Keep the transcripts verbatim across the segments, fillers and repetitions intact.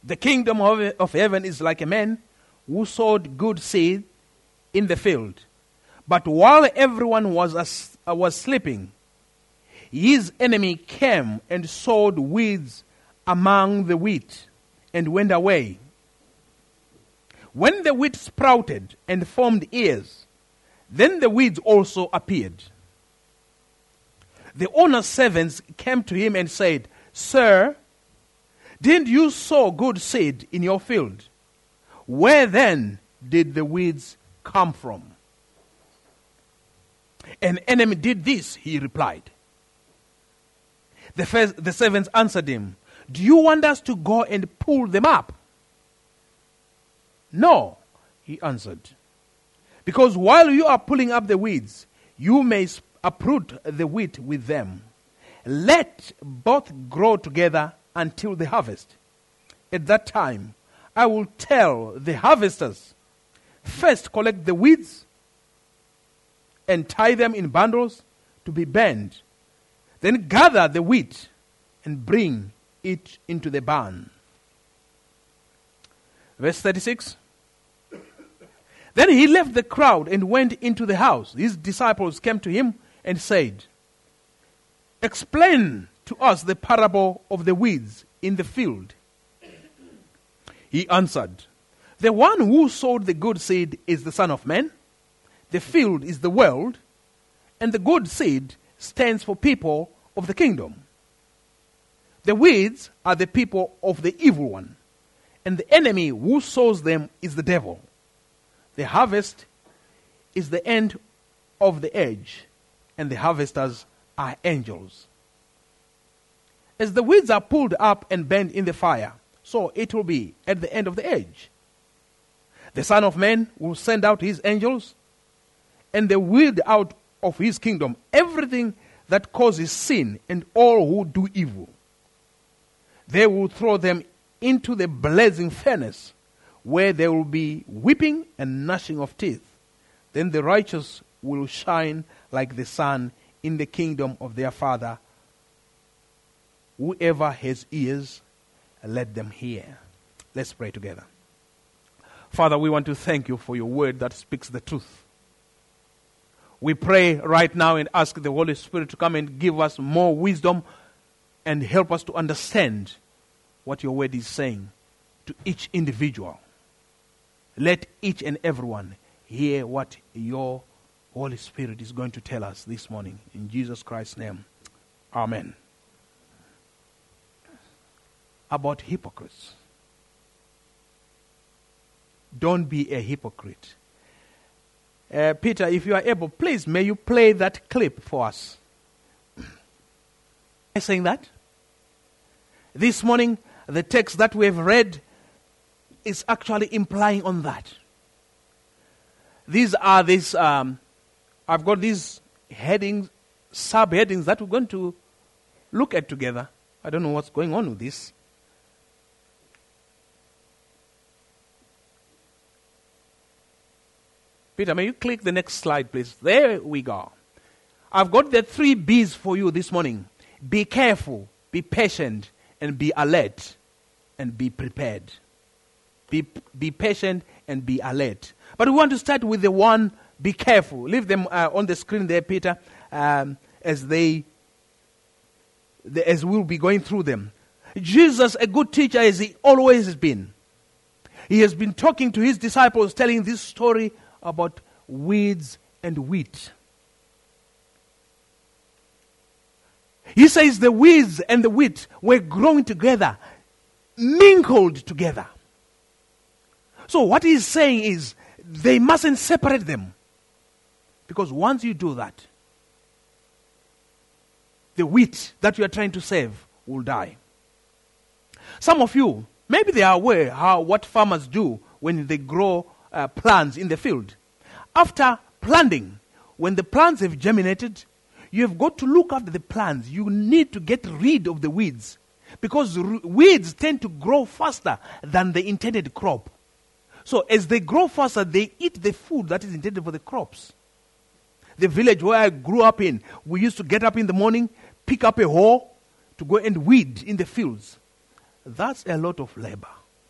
The kingdom of, of heaven is like a man who sowed good seed in the field. But while everyone was, as, uh, was sleeping, his enemy came and sowed weeds among the wheat and went away. When the wheat sprouted and formed ears, then the weeds also appeared. The owner's servants came to him and said, Sir, didn't you sow good seed in your field? Where then did the weeds come from? An enemy did this, he replied. The, first, the servants answered him, Do you want us to go and pull them up? No, he answered. Because while you are pulling up the weeds, you may uproot the wheat with them. Let both grow together until the harvest. At that time, I will tell the harvesters, first collect the weeds and tie them in bundles to be burned. Then gather the wheat and bring it into the barn. Verse thirty-six. Then he left the crowd and went into the house. His disciples came to him and said, Explain to us the parable of the weeds in the field. He answered, The one who sowed the good seed is the Son of Man. The field is the world, and the good seed stands for people of the kingdom. The weeds are the people of the evil one, and the enemy who sows them is the devil. The harvest is the end of the age, and the harvesters are angels. As the weeds are pulled up and burned in the fire, so it will be at the end of the age. The Son of Man will send out his angels, and they weed out of his kingdom everything that causes sin and all who do evil. They will throw them into the blazing furnace, where there will be weeping and gnashing of teeth. Then the righteous will shine like the sun in the kingdom of their Father. Whoever has ears, let them hear. Let's pray together. Father, we want to thank you for your word that speaks the truth. We pray right now and ask the Holy Spirit to come and give us more wisdom and help us to understand what your word is saying to each individual. Let each and everyone hear what your Holy Spirit is going to tell us this morning. In Jesus Christ's name, amen. About hypocrites. Don't be a hypocrite. Uh, Peter, if you are able, please, may you play that clip for us. Am I saying that? This morning, the text that we have read is actually implying on that. These are these, um, I've got these headings, subheadings that we're going to look at together. I don't know what's going on with this. Peter, may you click the next slide, please? There we go. I've got the three B's for you this morning. Be careful, be patient, and be alert, and be prepared. Be, be patient and be alert. But we want to start with the one, be careful. Leave them uh, on the screen there, Peter, um, as they, the, as we'll be going through them. Jesus, a good teacher as he always has been. He has been talking to his disciples, telling this story about weeds and wheat. He says the weeds and the wheat were growing together, mingled together. So what he's saying is they mustn't separate them. Because once you do that, the wheat that you are trying to save will die. Some of you, maybe they are aware how what farmers do when they grow uh, plants in the field. After planting, when the plants have germinated, you have got to look after the plants. You need to get rid of the weeds. Because r- weeds tend to grow faster than the intended crop. So as they grow faster, they eat the food that is intended for the crops. The village where I grew up in, we used to get up in the morning, pick up a hoe to go and weed in the fields. That's a lot of labor.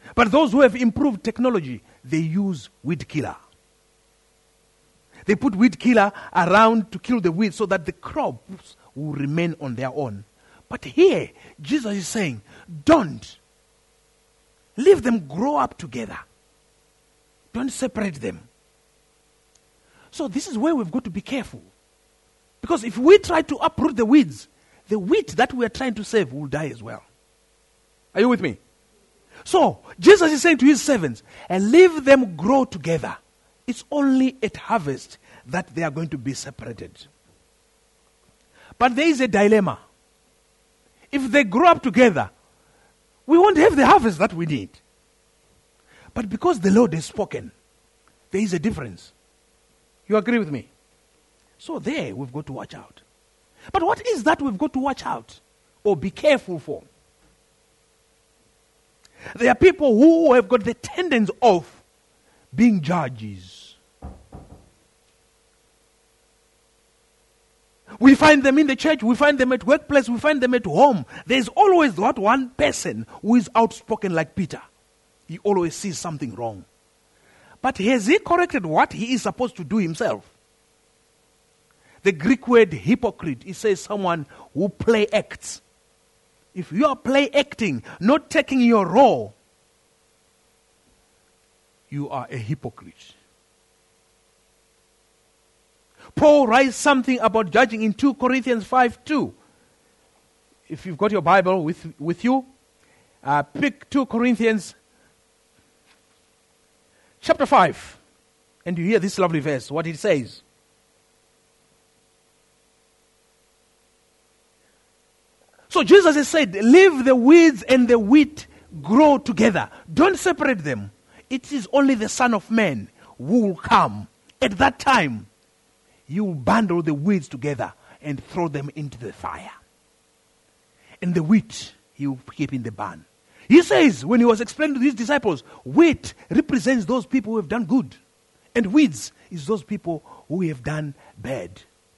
But those who have improved technology, they use weed killer. They put weed killer around to kill the weeds so that the crops will remain on their own. But here, Jesus is saying, don't. Leave them grow up together. Don't separate them. So this is where we've got to be careful. Because if we try to uproot the weeds, the wheat that we are trying to save will die as well. Are you with me? So, Jesus is saying to his servants, and leave them grow together. It's only at harvest that they are going to be separated. But there is a dilemma. If they grow up together, we won't have the harvest that we need. But because the Lord has spoken, there is a difference. You agree with me? So there, we've got to watch out. But what is that we've got to watch out or be careful for? There are people who have got the tendency of being judges. We find them in the church, we find them at workplace, we find them at home. There's always that one person who is outspoken like Peter. He always sees something wrong. But has he corrected what he is supposed to do himself? The Greek word hypocrite, it says someone who play acts. If you are play acting, not taking your role, you are a hypocrite. Paul writes something about judging in two Corinthians five two. If you've got your Bible with, with you, uh, pick two Corinthians chapter five. And you hear this lovely verse, what it says. So Jesus has said, leave the weeds and the wheat grow together. Don't separate them. It is only the Son of Man who will come. At that time, you will bundle the weeds together and throw them into the fire. And the wheat, he will keep in the barn. He says, when he was explaining to his disciples, wheat represents those people who have done good. And weeds is those people who have done bad.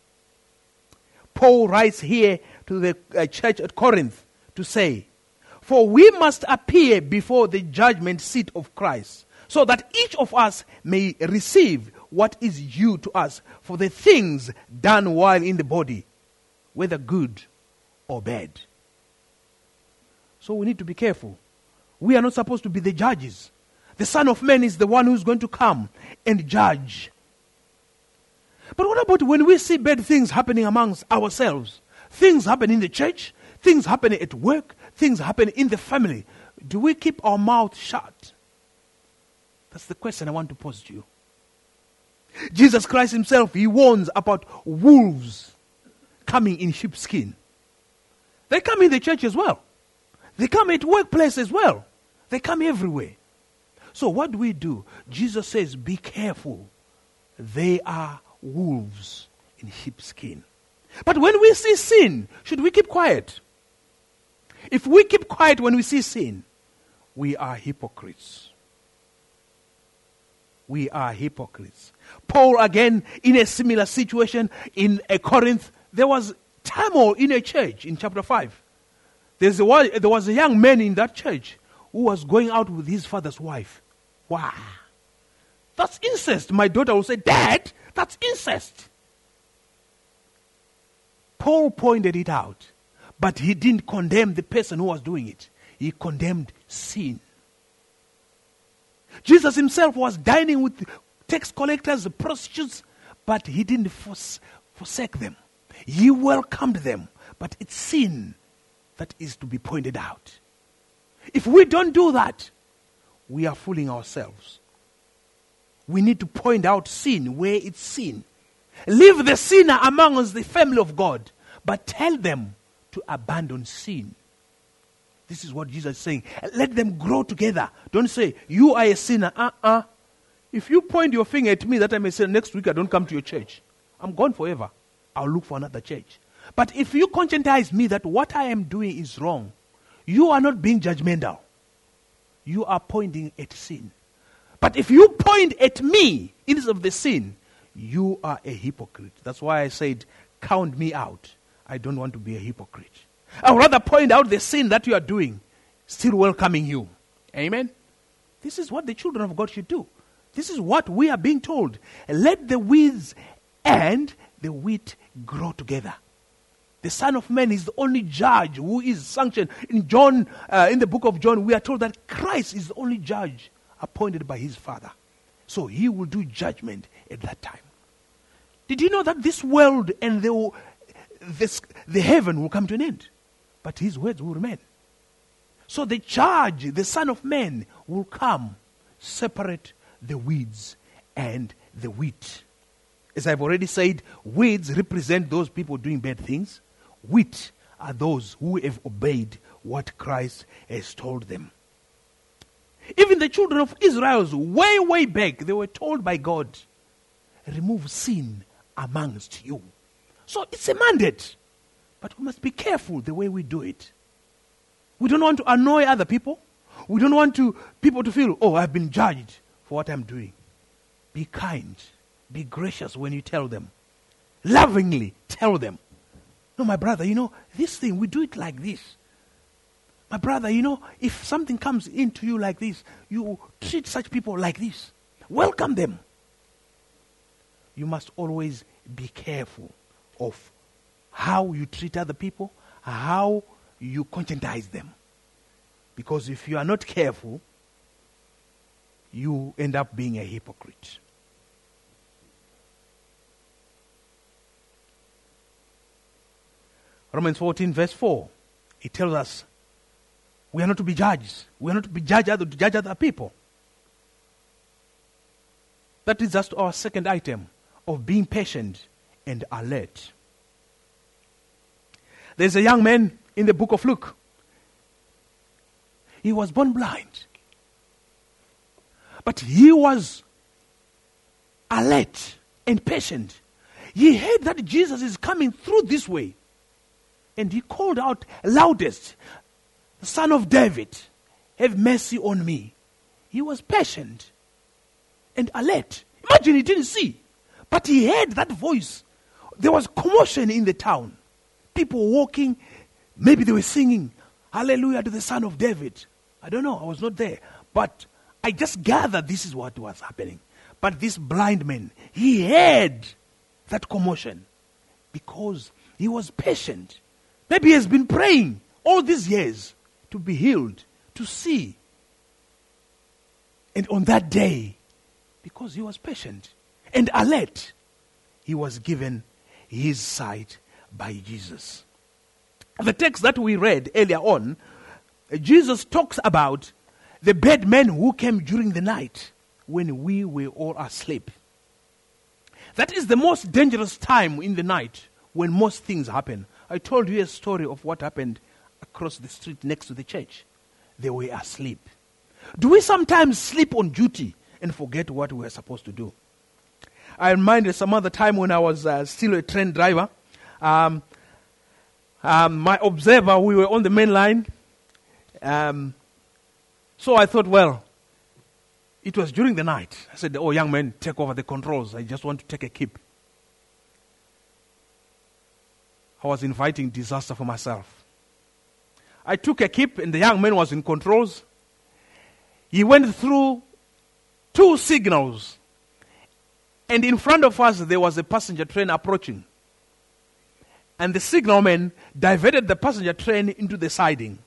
Paul writes here to the uh, church at Corinth to say, for we must appear before the judgment seat of Christ, so that each of us may receive what is due to us for the things done while in the body, whether good or bad. So we need to be careful. We are not supposed to be the judges. The Son of Man is the one who is going to come and judge. But what about when we see bad things happening amongst ourselves? Things happen in the church, things happen at work, things happen in the family. Do we keep our mouth shut? That's the question I want to pose to you. Jesus Christ himself, he warns about wolves coming in sheepskin. They come in the church as well. They come at workplace as well. They come everywhere. So what do we do? Jesus says, be careful. They are wolves in sheepskin. But when we see sin, should we keep quiet? If we keep quiet when we see sin, we are hypocrites. We are hypocrites. Paul, again, in a similar situation in a Corinth, there was turmoil in a church in chapter five. There's a, there was a young man in that church who was going out with his father's wife. Wow. That's incest. My daughter will say, Dad, that's incest. Paul pointed it out, but he didn't condemn the person who was doing it. He condemned sin. Jesus himself was dining with tax collectors, prostitutes, but he didn't force, forsake them. He welcomed them, but it's sin that is to be pointed out. If we don't do that, we are fooling ourselves. We need to point out sin where it's sin. Leave the sinner among us, the family of God, but tell them to abandon sin. This is what Jesus is saying. Let them grow together. Don't say, you are a sinner. Uh-uh. If you point your finger at me that I may say, next week I don't come to your church, I'm gone forever. I'll look for another church. But if you conscientize me that what I am doing is wrong, you are not being judgmental. You are pointing at sin. But if you point at me instead of the sin, you are a hypocrite. That's why I said, count me out. I don't want to be a hypocrite. I would rather point out the sin that you are doing, still welcoming you. Amen? This is what the children of God should do. This is what we are being told. Let the weeds and the wheat grow together. The Son of Man is the only judge who is sanctioned. In John, uh, in the book of John, we are told that Christ is the only judge appointed by his Father. So he will do judgment at that time. Did you know that this world and the, this, the heaven will come to an end? But his words will remain. So the judge, the Son of Man, will come, separate the weeds and the wheat. As I've already said, weeds represent those people doing bad things. Wheat are those who have obeyed what Christ has told them. Even the children of Israel, way, way back, they were told by God, remove sin amongst you. So it's a mandate. But we must be careful the way we do it. We don't want to annoy other people. We don't want to people to feel, oh, I've been judged for what I'm doing. Be kind. Be gracious when you tell them. Lovingly tell them. No, my brother, you know, this thing, we do it like this. My brother, you know, if something comes into you like this, you treat such people like this. Welcome them. You must always be careful of how you treat other people, how you conscientize them. Because if you are not careful, you end up being a hypocrite. Romans fourteen verse four, it tells us we are not to be judged. We are not to be judged other, to judge other people. That is just our second item of being patient and alert. There's a young man in the book of Luke. He was born blind. But he was alert and patient. He heard that Jesus is coming through this way. And he called out loudest, Son of David, have mercy on me. He was patient and alert. Imagine he didn't see, but he heard that voice. There was commotion in the town. People walking, maybe they were singing, Hallelujah to the Son of David. I don't know, I was not there. But I just gathered this is what was happening. But this blind man, he heard that commotion because he was patient. Maybe he has been praying all these years to be healed, to see. And on that day, because he was patient and alert, he was given his sight by Jesus. The text that we read earlier on, Jesus talks about the bad men who came during the night when we were all asleep. That is the most dangerous time in the night when most things happen. I told you a story of what happened across the street next to the church. They were asleep. Do we sometimes sleep on duty and forget what we are supposed to do? I reminded some other time when I was uh, still a train driver. Um, um, my observer, we were on the main line. Um, so I thought, well, it was during the night. I said, oh, young man, take over the controls. I just want to take a kip. I was inviting disaster for myself. I took a kip and the young man was in controls. He went through two signals. And in front of us, there was a passenger train approaching. And the signalman diverted the passenger train into the siding.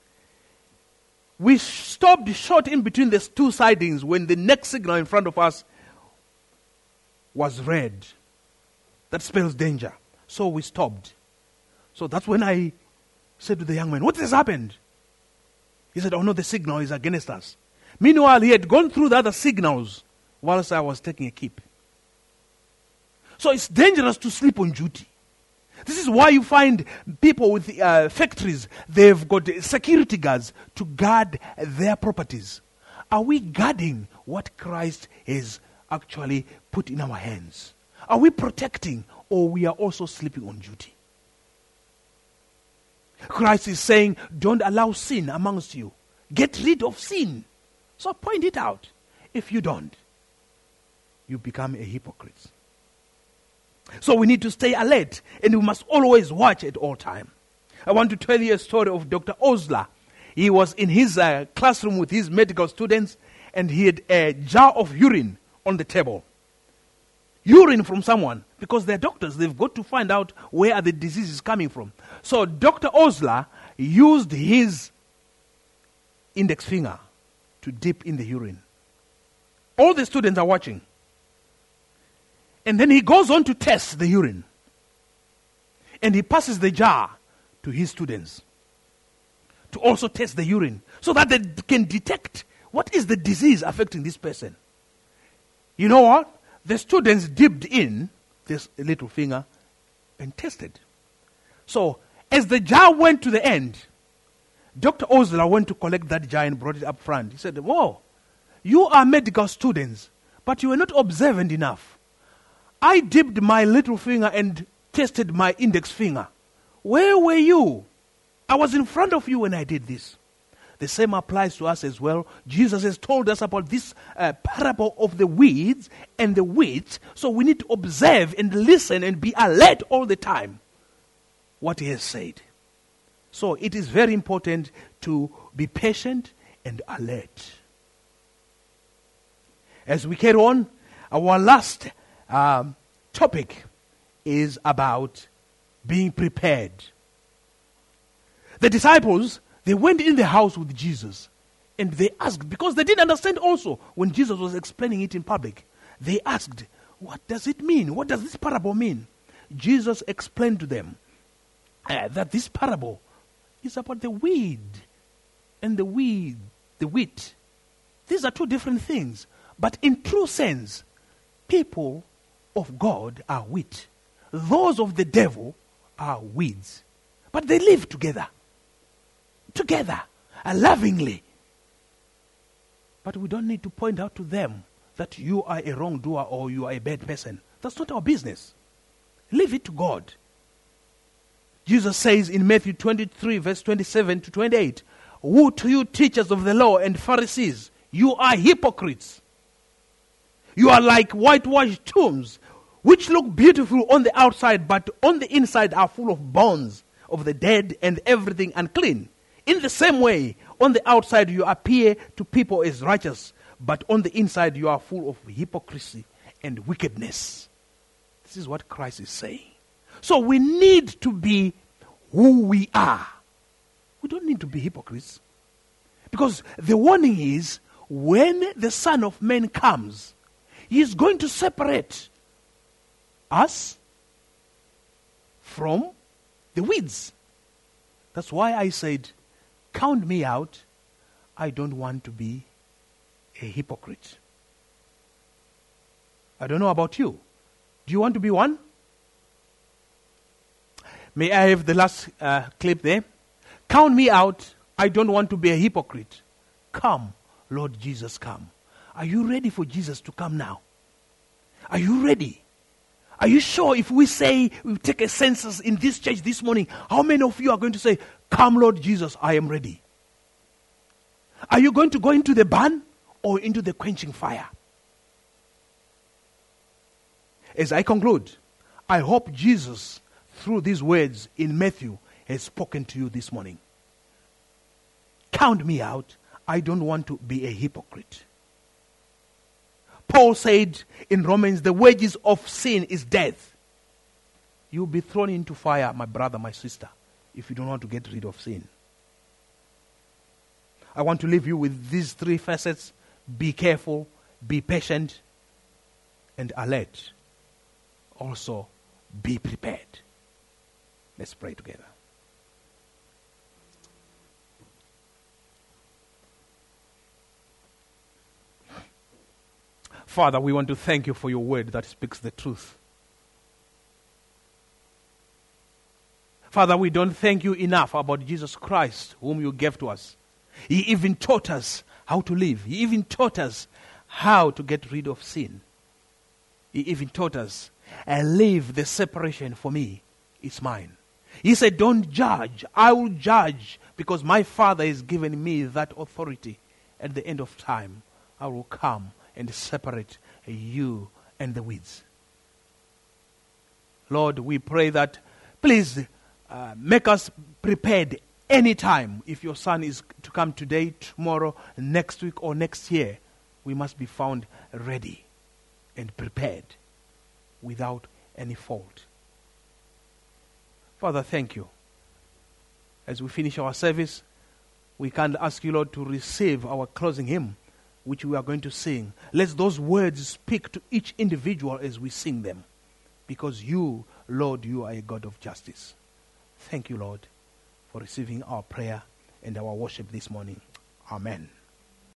We stopped short in between the two sidings when the next signal in front of us was red. That spells danger. So we stopped. So that's when I said to the young man, what has happened? He said, oh no, the signal is against us. Meanwhile, he had gone through the other signals whilst I was taking a kip. So it's dangerous to sleep on duty. This is why you find people with uh, factories, they've got security guards to guard their properties. Are we guarding what Christ has actually put in our hands? Are we protecting, or we are also sleeping on duty? Christ is saying, don't allow sin amongst you. Get rid of sin. So point it out. If you don't, you become a hypocrite. So we need to stay alert, and we must always watch at all time. I want to tell you a story of Doctor Osler. He was in his uh, classroom with his medical students, and he had a jar of urine on the table. Urine from someone, because they're doctors, they've got to find out where the disease is coming from. So Doctor Osler used his index finger to dip in the urine. All the students are watching. And then he goes on to test the urine. And he passes the jar to his students to also test the urine so that they can detect what is the disease affecting this person. You know what? The students dipped in this little finger and tested. So, as the jar went to the end, Doctor Osler went to collect that jar and brought it up front. He said, "Whoa, you are medical students, but you were not observant enough. I dipped my little finger and tested my index finger. Where were you? I was in front of you when I did this." The same applies to us as well. Jesus has told us about this uh, parable of the weeds and the wheat. So we need to observe and listen and be alert all the time what he has said. So it is very important to be patient and alert. As we carry on, our last um, topic is about being prepared. The disciples, they went in the house with Jesus and they asked, because they didn't understand also when Jesus was explaining it in public, they asked, "What does it mean? What does this parable mean?" Jesus explained to them uh, that this parable is about the weed and the weed, the wheat. These are two different things. But in true sense, people of God are wheat. Those of the devil are weeds. But they live together. Together, uh, lovingly. But we don't need to point out to them that you are a wrongdoer or you are a bad person. That's not our business. Leave it to God. Jesus says in Matthew twenty-three, verse twenty-seven to twenty-eight, "Woe to you, teachers of the law and Pharisees, you are hypocrites. You are like whitewashed tombs, which look beautiful on the outside, but on the inside are full of bones of the dead and everything unclean. In the same way, on the outside you appear to people as righteous, but on the inside you are full of hypocrisy and wickedness." This is what Christ is saying. So we need to be who we are. We don't need to be hypocrites. Because the warning is, when the Son of Man comes, he is going to separate us from the weeds. That's why I said, count me out. I don't want to be a hypocrite. I don't know about you. Do you want to be one? May I have the last uh, clip there? Count me out. I don't want to be a hypocrite. Come, Lord Jesus, come. Are you ready for Jesus to come now? Are you ready? Are you sure if we say, we take a census in this church this morning, how many of you are going to say, "Come, Lord Jesus, I am ready"? Are you going to go into the barn or into the quenching fire? As I conclude, I hope Jesus, through these words in Matthew, has spoken to you this morning. Count me out. I don't want to be a hypocrite. Paul said in Romans, the wages of sin is death. You'll be thrown into fire, my brother, my sister, if you don't want to get rid of sin. I want to leave you with these three facets. Be careful, be patient, and alert. Also, be prepared. Let's pray together. Father, we want to thank you for your word that speaks the truth. Father, we don't thank you enough about Jesus Christ, whom you gave to us. He even taught us how to live. He even taught us how to get rid of sin. He even taught us, and leave the separation for me. It's mine. He said, don't judge. I will judge because my Father has given me that authority. At the end of time, I will come and separate you and the weeds. Lord, we pray that please uh, make us prepared anytime if your Son is to come today, tomorrow, next week, or next year. we must be found ready and prepared without any fault. Father, thank you. As we finish our service, we can ask you, Lord, to receive our closing hymn, which we are going to sing. Let those words speak to each individual as we sing them. Because you, Lord, you are a God of justice. Thank you, Lord, for receiving our prayer and our worship this morning. Amen.